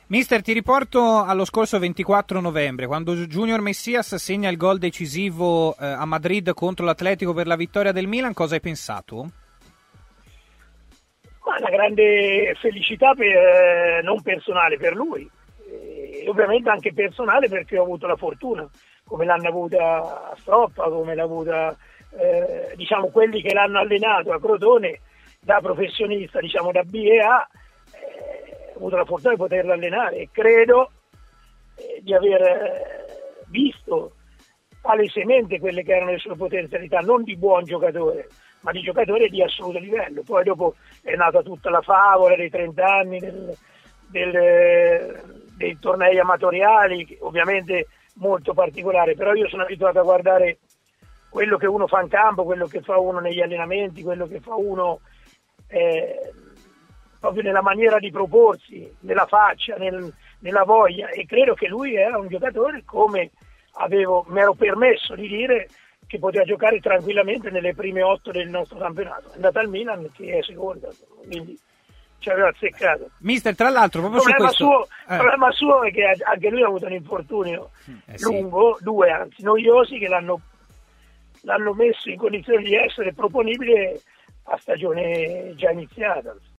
Mister, ti riporto allo scorso 24 novembre, quando Junior Messias segna il gol decisivo a Madrid contro l'Atletico per la vittoria del Milan. Cosa hai pensato? Ma una grande felicità non personale per lui, e ovviamente anche personale perché ho avuto la fortuna, come l'hanno avuta a Stroppa, come l'ha avuta diciamo quelli che l'hanno allenato a Crotone da professionista, diciamo da B e A. Ho avuto la fortuna di poterlo allenare e credo di aver visto palesemente quelle che erano le sue potenzialità, non di buon giocatore, ma di giocatore di assoluto livello. Poi dopo è nata tutta la favola dei 30 anni dei tornei amatoriali, ovviamente molto particolare, però io sono abituato a guardare quello che uno fa in campo, quello che fa uno negli allenamenti, quello che fa uno proprio nella maniera di proporsi, nella faccia, nella voglia, e credo che lui era un giocatore, come mi ero permesso di dire, che poteva giocare tranquillamente nelle prime 8 del nostro campionato. È andata al Milan che è seconda, quindi ci aveva azzeccato. Mister, tra l'altro, proprio su questo... Il problema suo è che anche lui ha avuto un infortunio lungo, 2 anzi, noiosi, che l'hanno messo in condizione di essere proponibile a stagione già iniziata.